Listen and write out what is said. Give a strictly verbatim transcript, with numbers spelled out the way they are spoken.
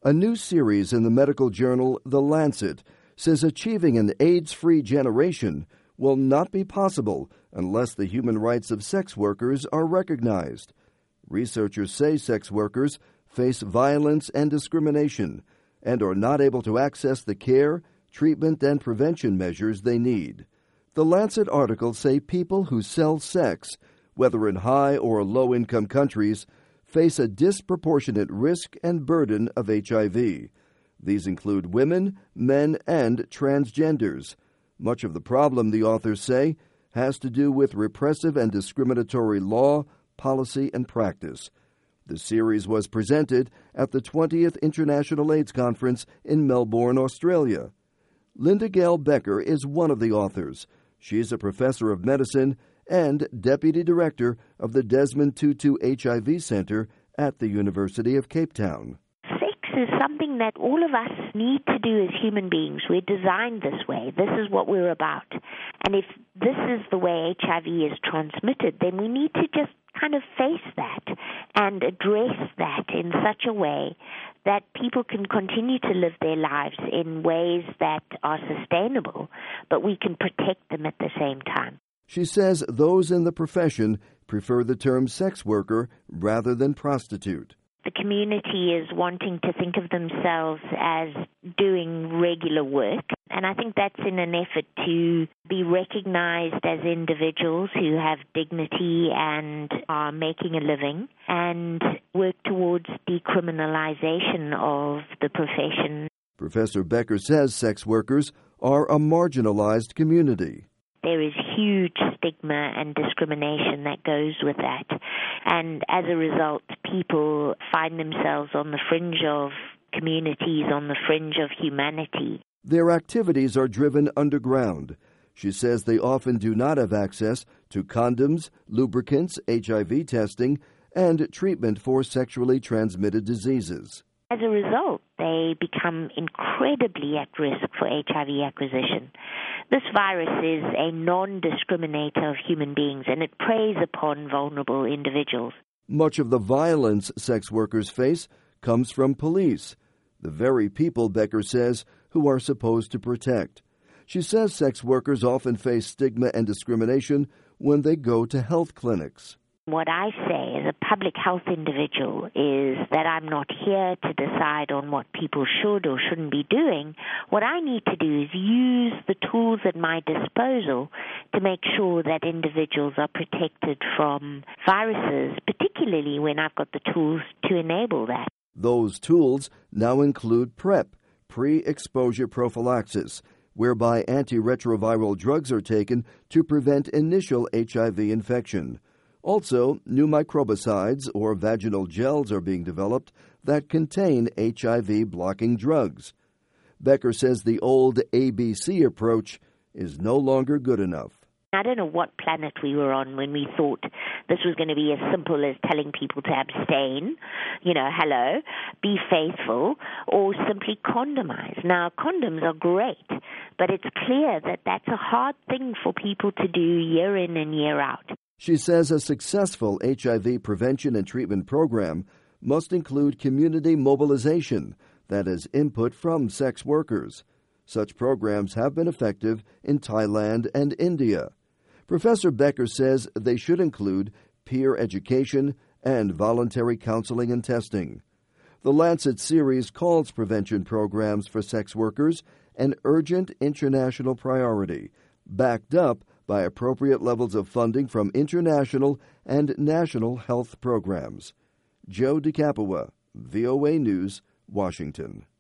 A new series in the medical journal The Lancet says achieving an AIDS-free generation will not be possible unless the human rights of sex workers are recognized. Researchers say sex workers face violence and discrimination and are not able to access the care, treatment, and prevention measures they need. The Lancet articles say people who sell sex, whether in high or low-income countries, face a disproportionate risk and burden of H I V. These include women, men, and transgenders. Much of the problem, the authors say, has to do with repressive and discriminatory law, policy, and practice. The series was presented at the twentieth International AIDS Conference in Melbourne, Australia. Linda Gale Becker is one of the authors. She's a professor of medicine and deputy director of the Desmond Tutu H I V Center at the University of Cape Town. Sex is something that all of us need to do as human beings. We're designed this way. This is what we're about. And if this is the way H I V is transmitted, then we need to just kind of face that and address that in such a way that people can continue to live their lives in ways that are sustainable, but we can protect them at the same time. She says those in the profession prefer the term sex worker rather than prostitute. The community is wanting to think of themselves as doing regular work, and I think that's in an effort to be recognized as individuals who have dignity and are making a living, and work towards decriminalization of the profession. Professor Becker says sex workers are a marginalized community. There is huge stigma and discrimination that goes with that. And as a result, people find themselves on the fringe of communities, on the fringe of humanity. Their activities are driven underground. She says they often do not have access to condoms, lubricants, H I V testing, and treatment for sexually transmitted diseases. As a result, they become incredibly at risk for H I V acquisition. This virus is a non-discriminator of human beings, and it preys upon vulnerable individuals. Much of the violence sex workers face comes from police, the very people, Becker says, who are supposed to protect. She says sex workers often face stigma and discrimination when they go to health clinics. What I say as a public health individual is that I'm not here to decide on what people should or shouldn't be doing. What I need to do is use the tools at my disposal to make sure that individuals are protected from viruses, particularly when I've got the tools to enable that. Those tools now include PrEP, pre-exposure prophylaxis, whereby antiretroviral drugs are taken to prevent initial H I V infection. Also, new microbicides or vaginal gels are being developed that contain H I V-blocking drugs. Becker says the old A B C approach is no longer good enough. I don't know what planet we were on when we thought this was going to be as simple as telling people to abstain, you know, hello, be faithful, or simply condomize. Now, condoms are great, but it's clear that that's a hard thing for people to do year in and year out. She says a successful H I V prevention and treatment program must include community mobilization, that is, input from sex workers. Such programs have been effective in Thailand and India. Professor Becker says they should include peer education and voluntary counseling and testing. The Lancet series calls prevention programs for sex workers an urgent international priority, backed up by appropriate levels of funding from international and national health programs. Joe DeCapua, V O A News, Washington.